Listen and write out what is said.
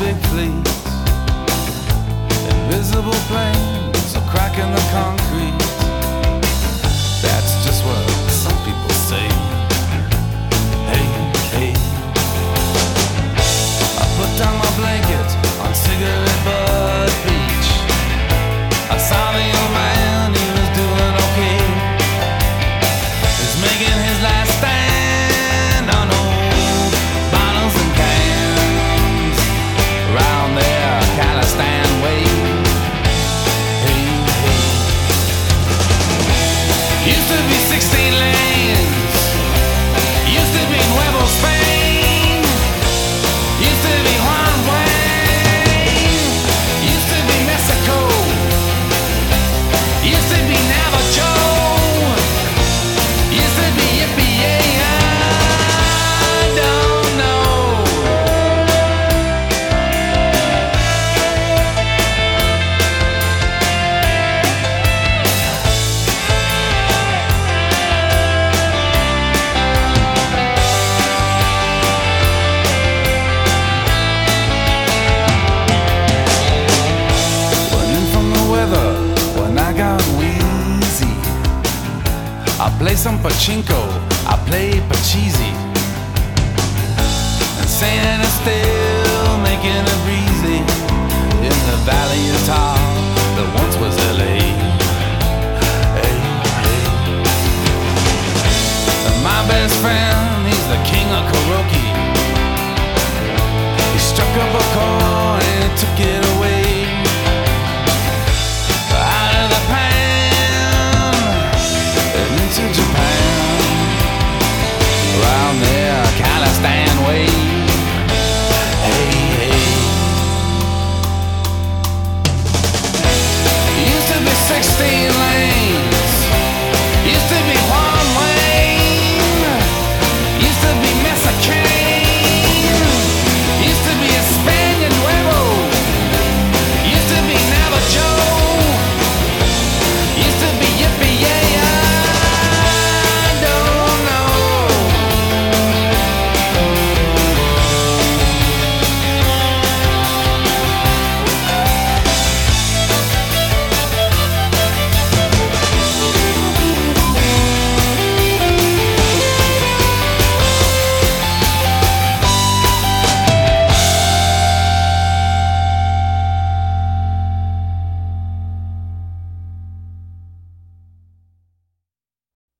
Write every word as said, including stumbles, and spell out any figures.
big fleets, invisible planes are cracking the concrete. That's just what some people say. Hey, hey. I put down my blanket on Cigarette Butt Beach. I saw the old man, he was doing okay. He's making his last stand on old bottles and cans around there, Calistan way. Hey, hey. Used to be sixteen lanes, used to be Nuevo Spain, used to be Juan Wayne, used to be Mexico, used to be Navajo, used to be Yippee, I don't know. Running from the weather when I got wheezy, I play some pachinko, I play pachisi, and Saint Anastasia